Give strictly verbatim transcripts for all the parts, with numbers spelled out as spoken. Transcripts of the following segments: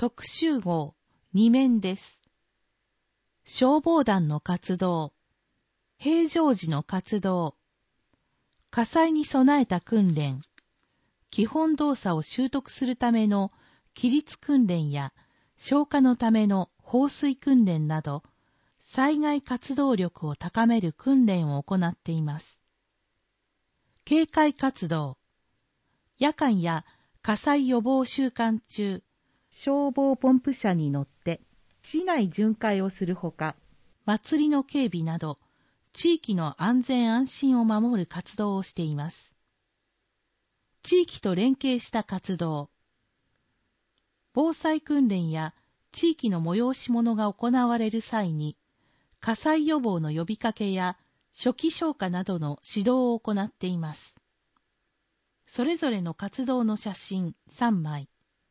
特集号に面です。消防団の活動、平常時の活動、火災に備えた訓練、基本動作を習得するための規律訓練や消火のための放水訓練など、災害活動力を高める訓練を行っています。警戒活動、夜間や火災予防週間中、消防ポンプ車に乗って市内巡回をするほか、祭りの警備など、地域の安全安心を守る活動をしています。地域と連携した活動、防災訓練や地域の催し物が行われる際に、火災予防の呼びかけや初期消火などの指導を行っています。それぞれの活動の写真さんまい。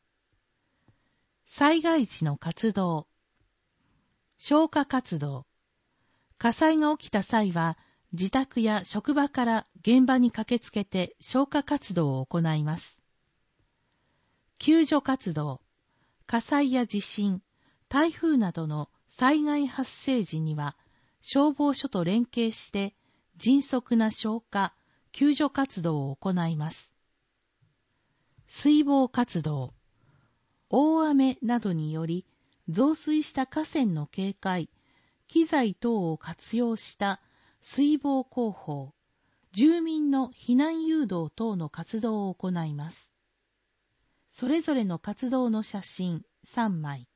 災害時の活動、消火活動。火災が起きた際は、自宅や職場から現場に駆けつけて消火活動を行います。救助活動、火災や地震、台風などの災害発生時には、消防署と連携して迅速な消火、救助活動を行います。水防活動、大雨などにより増水した河川の警戒、機材等を活用した水防広報、住民の避難誘導等の活動を行います。それぞれの活動の写真さんまい。